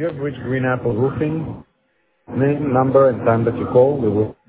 You have reached Green Apple Roofing. Name, number, and time that you call. We will